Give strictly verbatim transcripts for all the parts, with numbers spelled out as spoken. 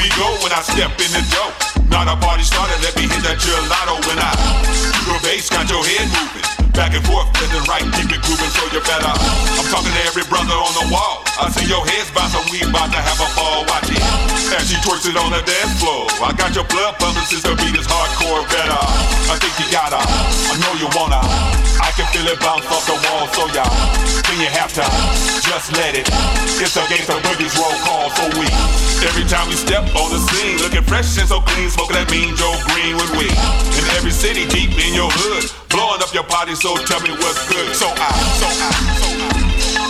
we go when I step in the door. Not a party starter, let me hit that gelato when I your bass got your head moving. Back and forth, left and right, keep it grooving, so you better. I'm talking to every brother on the wall. I see your heads bouncing, we about to have a ball. Watch it as she twerks it on the dance floor. I got your blood pumping since the beat is hardcore. Better, I think you gotta. I know you wanna. I can feel it bounce off the wall, so y'all. Then you have to just let it. It's a gangsta boogie's roll call, so we. Every time we step on the scene, looking fresh and so clean, smoking that mean Joe Green with we. In every city, deep in your hood, blowing up your party, so tell me what's good. So I, so I, so I.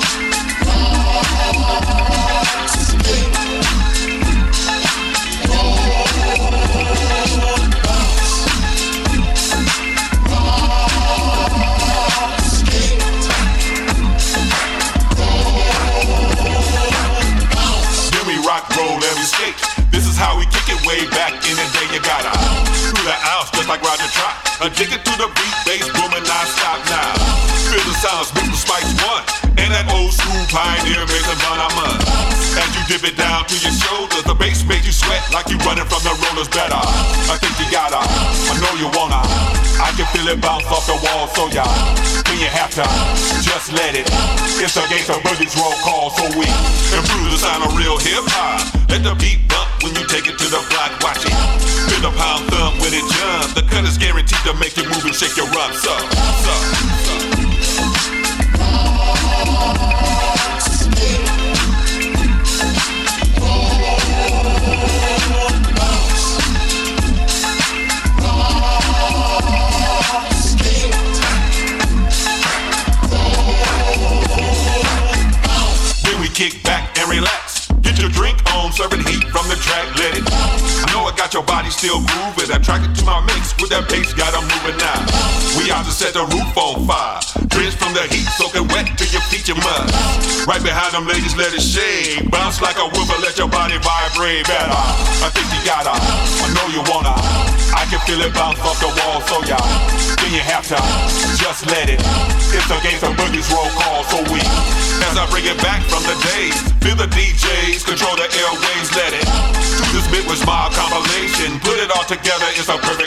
Then we rock, roll, and we skate. This is how we kick it way back in the day. You gotta through the ounce just like Roger Trot. Addicted to the beat, bass booming non-stop now. Feel the sounds, mix with Spice One, and that old school pioneer making fun of mud. As you dip it down to your shoulders, the bass makes you sweat like you running from the rollers. Better, I think you gotta. I know you wanna. I can feel it bounce off the wall, so y'all. Then you have to just let it. It's a gangsta boogie's roll call, so we improve the sound of real hip hop. Let the beat bump when you take it to the block. Watch it. Feel the pound thump when it jump. The cut is guaranteed to make you move and shake your rump. So, so, so. Then we kick back and relax. Get your drink on, serving heat from the track, let it. I know I got your body still grooving. Attracted to my mix with that bass, got 'em moving now. We out to set the roof on fire. Drenched from the heat, soaking wet till your feet your mud. Right behind them ladies, let it shake. Bounce like a whooper, let your body vibrate. Better, I think you gotta. I know you wanna. I can feel it bounce off the wall, so y'all. Then you have to just let it. It's a gangsta boogie's roll call, so we. As I bring it back from the days, feel the D Js control the airways, let it. To this bit was my compilation, put it all together, it's a perfect